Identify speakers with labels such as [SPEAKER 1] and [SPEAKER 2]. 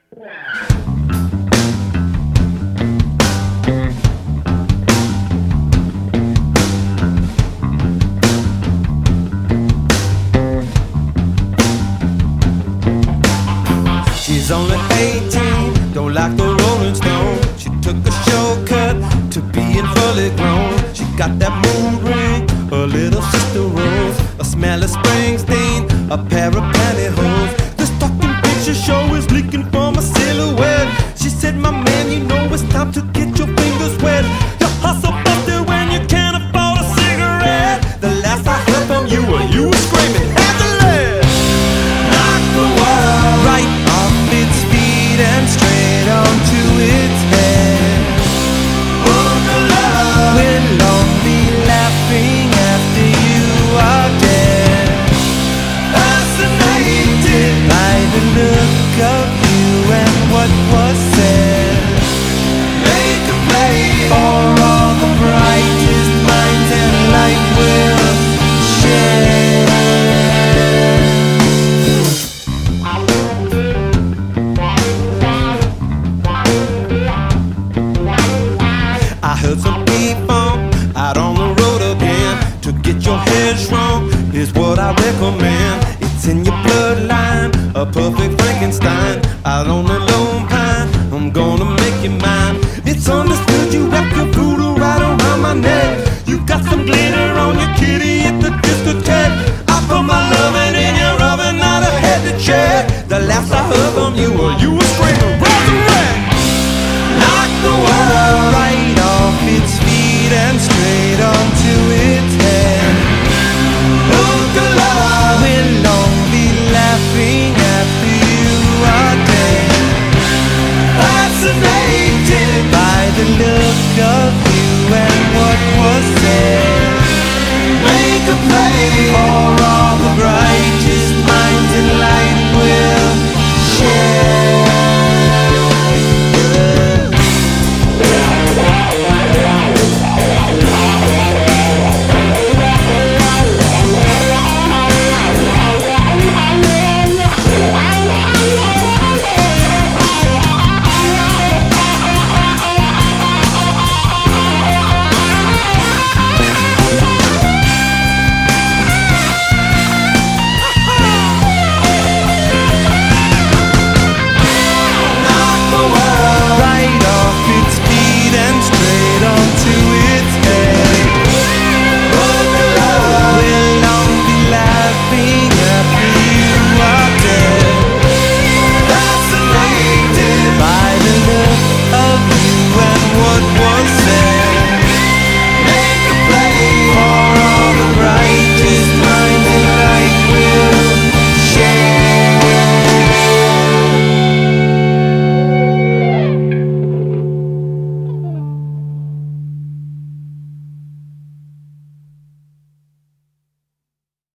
[SPEAKER 1] She's only 18, don't like the Rolling Stone. She took a shortcut to being fully grown. She got that moon ring, her little sister Rose, a smell of Springsteen, a pair of pantyhose. This talking picture show is leaking from a silhouette. She said, my man, you know it's time to get your fingers wet. You hustle busted when you can't afford a cigarette. The last I heard from you were screaming, have the lead. Knock the wall right off its feet and straight onto its head. We'll all be laughing after you are dead. Fascinated by the look of you and what was said. Make a play for all the brightest minds and light will share. I heard some P-Funk out on the road again. To get your head shrunk, here's what I recommend. It's in your bloodline, a perfect Frankenstein. Out on the Lone Pine, I'm gonna make you mine. It's understood you wrap your voodoo right around my neck. You got some glitter on your kitty